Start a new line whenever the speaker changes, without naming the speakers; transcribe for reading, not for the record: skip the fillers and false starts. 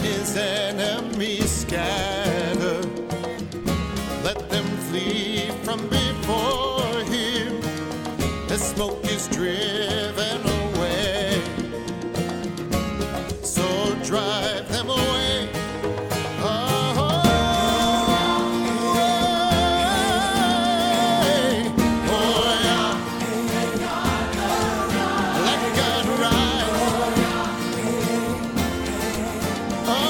his enemies scatter. Let them flee from before him. The smoke is driven